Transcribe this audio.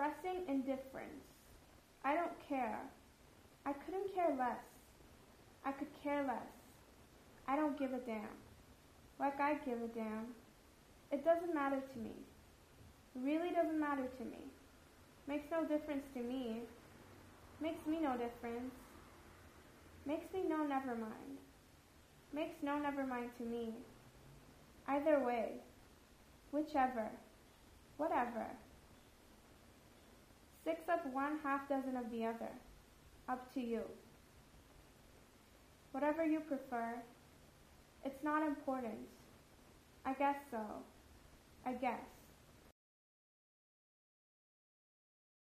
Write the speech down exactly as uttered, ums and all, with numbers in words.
Expressing indifference. I don't care. I couldn't care less. I could care less. I don't give a damn. Like I give a damn. It doesn't matter to me. It really doesn't matter to me. Makes no difference to me. Makes me no difference. Makes me no never mind. Makes no never mind to me. Either way. Whichever. Whatever. Six of one, half dozen of the other. Up to you. Whatever you prefer. It's not important. I guess so. I guess.